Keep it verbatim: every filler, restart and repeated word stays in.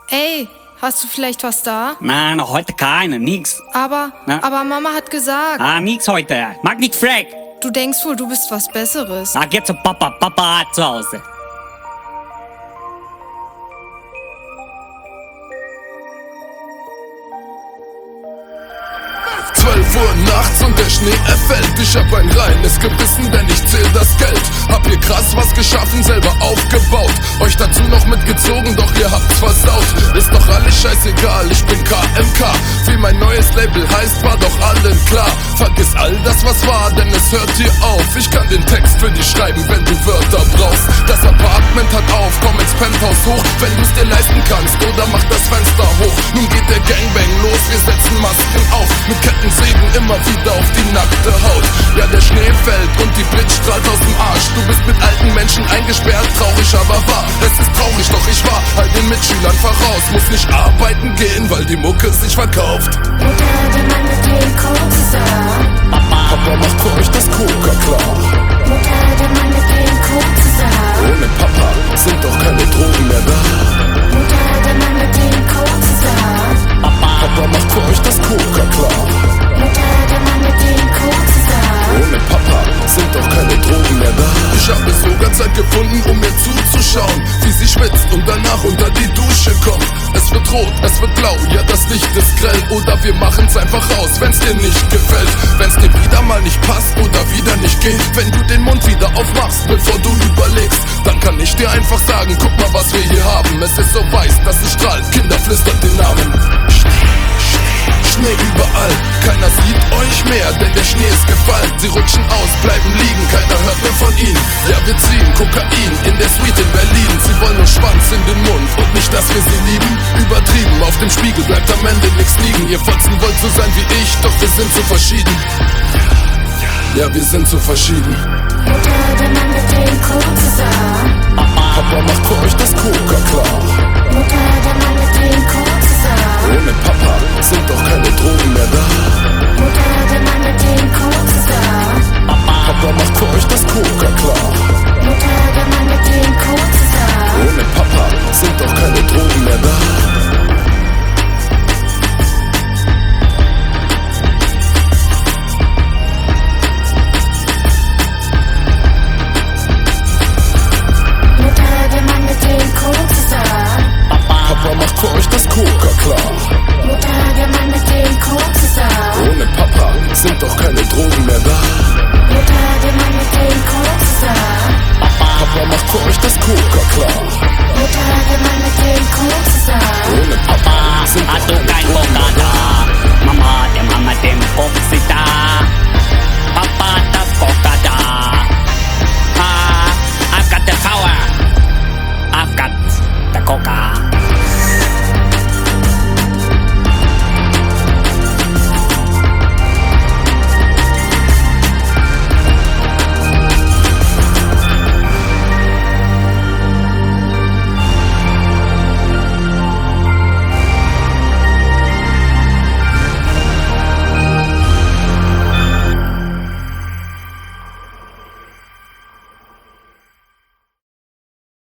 Ey, hast du vielleicht was da? Nein, heute keine, nix. Aber, Na? aber Mama hat gesagt, Ah, nix heute. Mag nicht frag. du denkst wohl, du bist was Besseres. Ah, geh zu Papa, Papa hat zu Hause. zwölf Uhr nachts und der Schnee er fällt. Ich hab ein reines Gewissen, denn ich zähl das Geld. Hab hier krass was geschaffen, selber aufgebaut. Euch dazu noch mitgezogen, doch ihr habt's versaut. Ist doch alles scheißegal, ich bin K M K. Wie mein neues Label heißt, war doch allen klar. Vergiss all das, was war, denn es hört hier auf. Ich kann den Text für dich schreiben, wenn du Wörter brauchst. Das Apartment hat auf, komm ins Penthouse hoch, wenn du's dir leisten kannst, oder mach das Fenster hoch. Nun geht der Gangbang los, wir setzen Masken auf. Mit Kettensägen immer wieder auf die nackte Haut. Ja, der Schnee fällt und die Blitz strahlt aus dem Arsch. Du bist mit alten Menschen eingesperrt, traurig aber wahr. Es ist traurig, doch ich war all den Mitschülern voraus. Muss nicht arbeiten gehen, weil die Mucke sich verkauft. Mutter, der Mann mit dem Koksar. Papa macht für euch das Coca klar. Mutter, der Mann mit dem Koksar. Ohne Papa sind doch keine Drogen mehr da. Mutter, der Mann mit dem Koksar. Papa macht für euch das Coca klar. Mutter, der Mann mit dem Koksar. Ohne Papa sind doch keine Drogen mehr da. Ich habe sogar Zeit gefunden, um mir zuzuschauen, wie sie schwitzt und danach unter die Dusche kommt. Es wird rot, es wird blau, ja das Licht ist grell. Oder wir machen's einfach raus, wenn's dir nicht gefällt. Wenn's dir wieder mal nicht passt oder wieder nicht geht. Wenn du den Mund wieder aufmachst, bevor du überlegst, dann kann ich dir einfach sagen, guck mal, was wir hier haben. Es ist so weiß, dass es strahlt, Kinder flüstern den Namen. Schnee überall, keiner sieht euch mehr, denn der Schnee ist gefallen. Sie rutschen aus, bleiben liegen, keiner hört mehr von ihnen. Ja, wir ziehen Kokain in der Suite in Berlin. Sie wollen nur Schwanz in den Mund und nicht, dass wir sie lieben. Übertrieben, auf dem Spiegel bleibt am Ende nichts liegen. Ihr Fotzen wollt so sein wie ich, doch wir sind so verschieden. Ja, wir sind so verschieden. Mutter, der Mann mit dem Koksar.